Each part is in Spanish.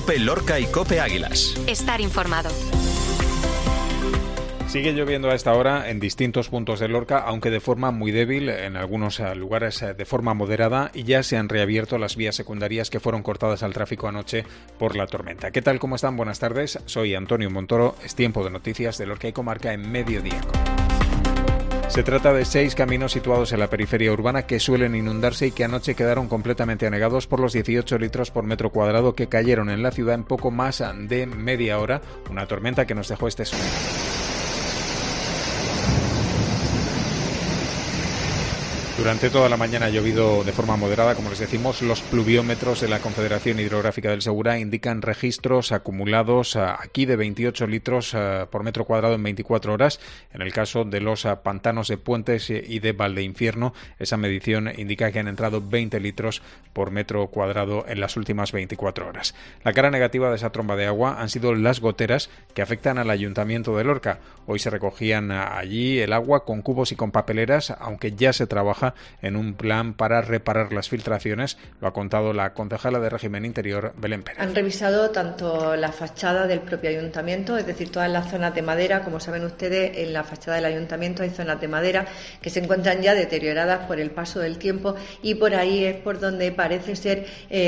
COPE Lorca y COPE Águilas. Estar informado. Sigue lloviendo a esta hora en distintos puntos de Lorca, aunque de forma muy débil, en algunos lugares de forma moderada, y ya se han reabierto las vías secundarias que fueron cortadas al tráfico anoche por la tormenta. ¿Qué tal? ¿Cómo están? Buenas tardes. Soy Antonio Montoro. Es tiempo de noticias de Lorca y comarca en mediodía. Se trata de 6 caminos situados en la periferia urbana que suelen inundarse y que anoche quedaron completamente anegados por los 18 litros por metro cuadrado que cayeron en la ciudad en poco más de media hora, una tormenta que nos dejó este sonido. Durante toda la mañana ha llovido de forma moderada, como les decimos. Los pluviómetros de la Confederación Hidrográfica del Segura indican registros acumulados aquí de 28 litros por metro cuadrado en 24 horas. En el caso de los pantanos de Puentes y de Valdeinfierno, esa medición indica que han entrado 20 litros por metro cuadrado en las últimas 24 horas. La cara negativa de esa tromba de agua han sido las goteras que afectan al Ayuntamiento de Lorca. Hoy se recogían allí el agua con cubos y con papeleras, aunque ya se trabaja en un plan para reparar las filtraciones, lo ha contado la concejala de Régimen Interior, Belén Pérez. Han revisado tanto la fachada del propio ayuntamiento, es decir, todas las zonas de madera. Como saben ustedes, en la fachada del ayuntamiento hay zonas de madera que se encuentran ya deterioradas por el paso del tiempo, y por ahí es por donde parece ser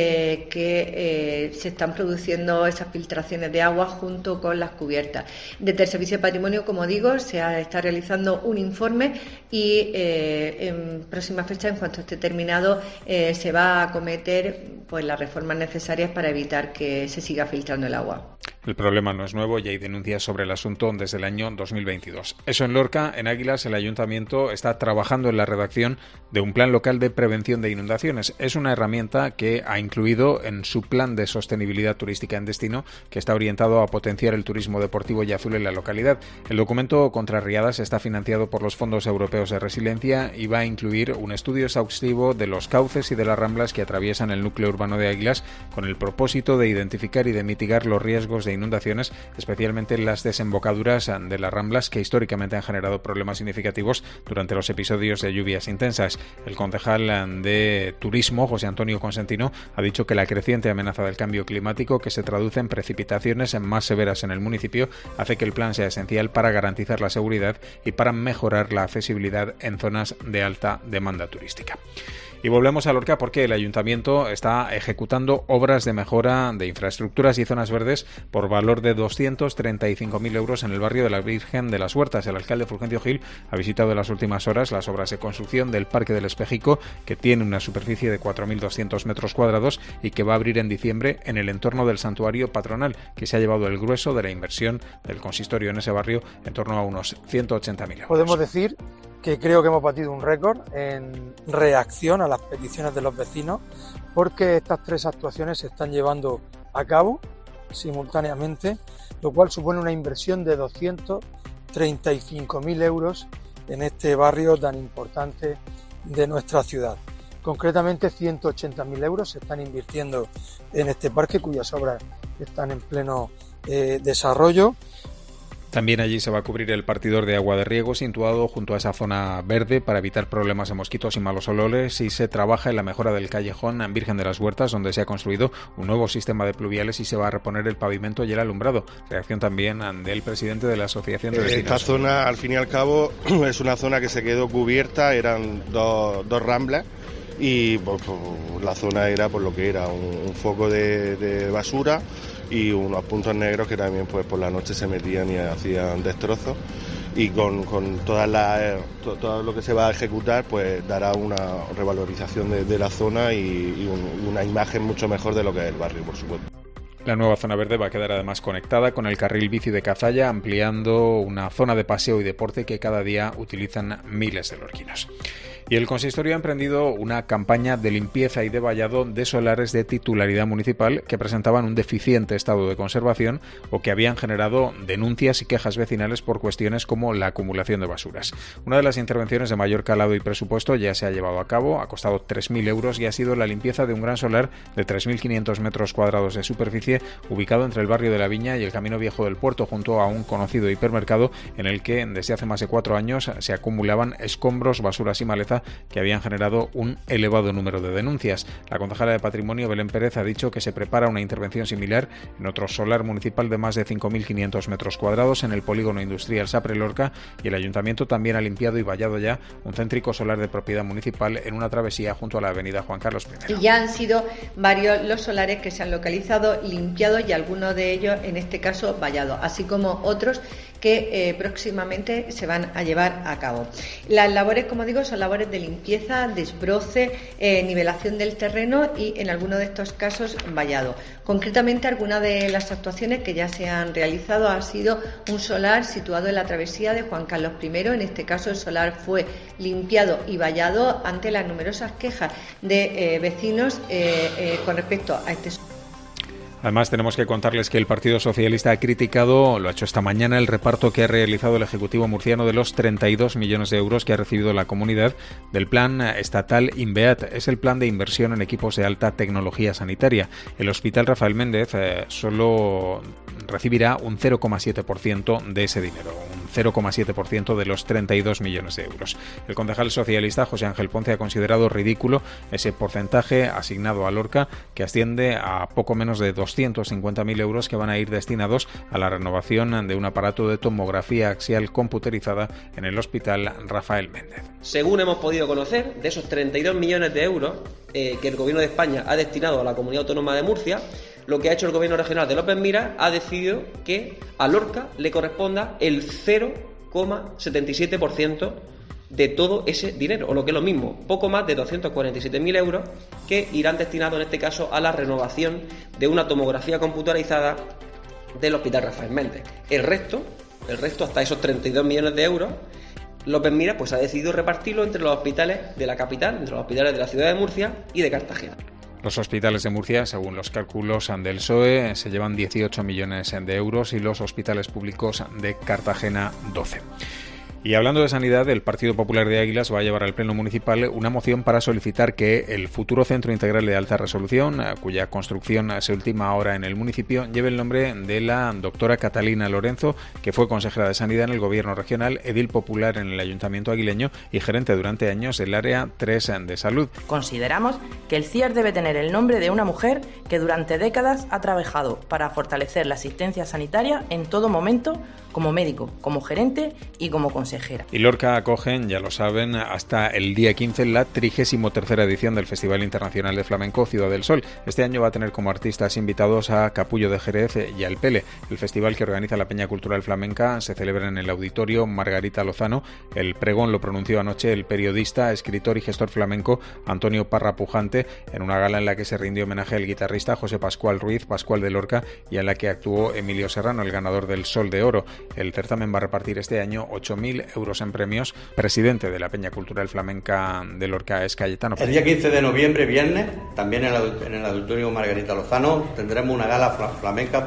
que se están produciendo esas filtraciones de agua junto con las cubiertas. Desde el Servicio de Patrimonio, como digo, se está realizando un informe y en próxima fecha, en cuanto esté terminado, se va a acometer pues las reformas necesarias para evitar que se siga filtrando el agua. El problema no es nuevo y hay denuncias sobre el asunto desde el año 2022. Eso en Lorca. En Águilas, el Ayuntamiento está trabajando en la redacción de un plan local de prevención de inundaciones. Es una herramienta que ha incluido en su plan de sostenibilidad turística en destino, que está orientado a potenciar el turismo deportivo y azul en la localidad. El documento contra riadas está financiado por los fondos europeos de resiliencia y va a incluir un estudio exhaustivo de los cauces y de las ramblas que atraviesan el núcleo urbano de Águilas, con el propósito de identificar y de mitigar los riesgos de inundaciones, especialmente en las desembocaduras de las ramblas, que históricamente han generado problemas significativos durante los episodios de lluvias intensas. El concejal de Turismo, José Antonio Consentino, ha dicho que la creciente amenaza del cambio climático, que se traduce en precipitaciones más severas en el municipio, hace que el plan sea esencial para garantizar la seguridad y para mejorar la accesibilidad en zonas de alta demanda turística. Y volvemos a Lorca porque el Ayuntamiento está ejecutando obras de mejora de infraestructuras y zonas verdes por valor de 235.000 euros en el barrio de la Virgen de las Huertas. El alcalde Fulgencio Gil ha visitado en las últimas horas las obras de construcción del Parque del Espejico, que tiene una superficie de 4.200 metros cuadrados y que va a abrir en diciembre en el entorno del santuario patronal, que se ha llevado el grueso de la inversión del consistorio en ese barrio, en torno a unos 180.000 euros. Podemos decir que creo que hemos batido un récord en reacción a las peticiones de los vecinos, porque estas 3 actuaciones se están llevando a cabo simultáneamente, lo cual supone una inversión de 235.000 euros en este barrio tan importante de nuestra ciudad. Concretamente, 180.000 euros se están invirtiendo en este parque, cuyas obras están en pleno desarrollo. También allí se va a cubrir el partidor de agua de riego situado junto a esa zona verde para evitar problemas de mosquitos y malos olores, y se trabaja en la mejora del callejón Virgen de las Huertas, donde se ha construido un nuevo sistema de pluviales y se va a reponer el pavimento y el alumbrado. Reacción también del presidente de la Asociación de Vecinos. Esta zona, al fin y al cabo, es una zona que se quedó cubierta, eran dos ramblas, y pues, la zona era por lo que era un foco de basura y unos puntos negros que también pues por la noche se metían y hacían destrozos, y con todo lo que se va a ejecutar pues dará una revalorización de la zona y una imagen mucho mejor de lo que es el barrio, por supuesto. La nueva zona verde va a quedar además conectada con el carril bici de Cazalla, ampliando una zona de paseo y deporte que cada día utilizan miles de lorquinos. Y el consistorio ha emprendido una campaña de limpieza y de vallado de solares de titularidad municipal que presentaban un deficiente estado de conservación o que habían generado denuncias y quejas vecinales por cuestiones como la acumulación de basuras. Una de las intervenciones de mayor calado y presupuesto ya se ha llevado a cabo, ha costado 3.000 euros y ha sido la limpieza de un gran solar de 3.500 metros cuadrados de superficie ubicado entre el barrio de la Viña y el Camino Viejo del Puerto, junto a un conocido hipermercado en el que desde hace más de 4 años se acumulaban escombros, basuras y malezas avanza que habían generado un elevado número de denuncias. La concejala de Patrimonio, Belén Pérez, ha dicho que se prepara una intervención similar en otro solar municipal de más de 5.500 metros cuadrados en el polígono industrial Sapre Lorca, y el ayuntamiento también ha limpiado y vallado ya un céntrico solar de propiedad municipal en una travesía junto a la avenida Juan Carlos I. Y ya han sido varios los solares que se han localizado, limpiados y algunos de ellos, en este caso, vallados, así como otros que próximamente se van a llevar a cabo. Las labores, como digo, son labores de limpieza, desbroce, nivelación del terreno y, en algunos de estos casos, vallado. Concretamente, algunas de las actuaciones que ya se han realizado ha sido un solar situado en la travesía de Juan Carlos I. En este caso, el solar fue limpiado y vallado ante las numerosas quejas de vecinos con respecto a este solar. Además, tenemos que contarles que el Partido Socialista ha criticado, lo ha hecho esta mañana, el reparto que ha realizado el Ejecutivo murciano de los 32 millones de euros que ha recibido la comunidad del plan estatal INVEAT. Es el plan de inversión en equipos de alta tecnología sanitaria. El Hospital Rafael Méndez solo recibirá un 0,7% de ese dinero, un 0,7% de los 32 millones de euros. El concejal socialista José Ángel Ponce ha considerado ridículo ese porcentaje asignado a Lorca, que asciende a poco menos de 250.000 euros que van a ir destinados a la renovación de un aparato de tomografía axial computerizada en el Hospital Rafael Méndez. Según hemos podido conocer, de esos 32 millones de euros que el Gobierno de España ha destinado a la Comunidad Autónoma de Murcia, lo que ha hecho el Gobierno regional de López Miras ha decidido que a Lorca le corresponda el 0,77% de todo ese dinero, o lo que es lo mismo, poco más de 247.000 euros que irán destinados en este caso a la renovación de una tomografía computarizada del Hospital Rafael Méndez. El resto, hasta esos 32 millones de euros, López Miras pues ha decidido repartirlo entre los hospitales de la capital, entre los hospitales de la ciudad de Murcia y de Cartagena. Los hospitales de Murcia, según los cálculos del PSOE, se llevan 18 millones de euros y los hospitales públicos de Cartagena 12. Y hablando de sanidad, el Partido Popular de Águilas va a llevar al Pleno Municipal una moción para solicitar que el futuro Centro Integral de Alta Resolución, cuya construcción se ultima ahora en el municipio, lleve el nombre de la doctora Catalina Lorenzo, que fue consejera de Sanidad en el Gobierno regional, edil popular en el Ayuntamiento aguileño y gerente durante años del Área 3 de Salud. Consideramos que el CIAR debe tener el nombre de una mujer que durante décadas ha trabajado para fortalecer la asistencia sanitaria en todo momento, como médico, como gerente y como consejera. Y Lorca acogen, ya lo saben, hasta el día 15 la 33ª edición del Festival Internacional de Flamenco Ciudad del Sol. Este año va a tener como artistas invitados a Capullo de Jerez y al Pele. El festival que organiza la Peña Cultural Flamenca se celebra en el Auditorio Margarita Lozano. El pregón lo pronunció anoche el periodista, escritor y gestor flamenco Antonio Parra Pujante en una gala en la que se rindió homenaje al guitarrista José Pascual Ruiz, Pascual de Lorca, y en la que actuó Emilio Serrano, el ganador del Sol de Oro. El certamen va a repartir este año 8.000 euros en premios. Presidente de la Peña Cultural Flamenca de Lorca es Cayetano. El día 15 de noviembre, viernes, también en el Auditorio Margarita Lozano, tendremos una gala flamenca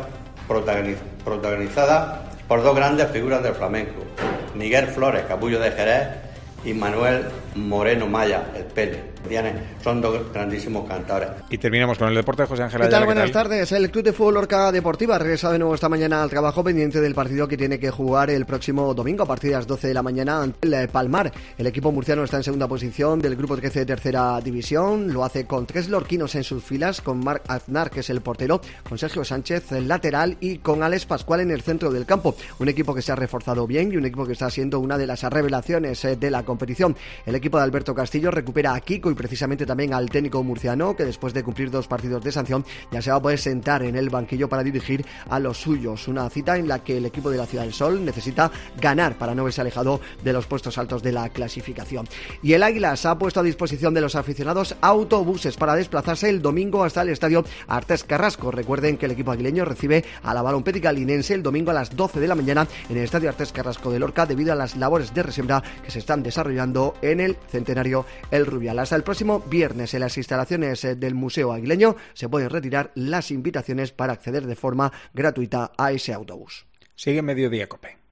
protagonizada por dos grandes figuras del flamenco: Miguel Flores, Capullo de Jerez, y Manuel Moreno Maya, el Pele. Son dos grandísimos cantadores. Y terminamos con el deporte. José Ángel Ayala. ¿Qué tal? Buenas tardes. El Club de Fútbol Lorca Deportiva ha regresado de nuevo esta mañana al trabajo, pendiente del partido que tiene que jugar el próximo domingo a partir de las 12 de la mañana ante el Palmar. El equipo murciano está en segunda posición del grupo 13 de tercera división. Lo hace con 3 lorquinos en sus filas, con Marc Aznar, que es el portero, con Sergio Sánchez, el lateral, y con Alex Pascual en el centro del campo. Un equipo que se ha reforzado bien y un equipo que está siendo una de las revelaciones de la competición. El equipo de Alberto Castillo recupera a Kiko y precisamente también al técnico murciano, que después de cumplir 2 partidos de sanción ya se va a poder sentar en el banquillo para dirigir a los suyos. Una cita en la que el equipo de la Ciudad del Sol necesita ganar para no verse alejado de los puestos altos de la clasificación. Y el Águilas ha puesto a disposición de los aficionados autobuses para desplazarse el domingo hasta el estadio Artés Carrasco. Recuerden que el equipo aguileño recibe a la Balonpédica Linense el domingo a las 12 de la mañana en el estadio Artés Carrasco de Lorca, debido a las labores de resiembra que se están desarrollando en el Centenario El Rubial. Hasta el próximo viernes, en las instalaciones del Museo Aguileño, se pueden retirar las invitaciones para acceder de forma gratuita a ese autobús. Sigue Mediodía COPE.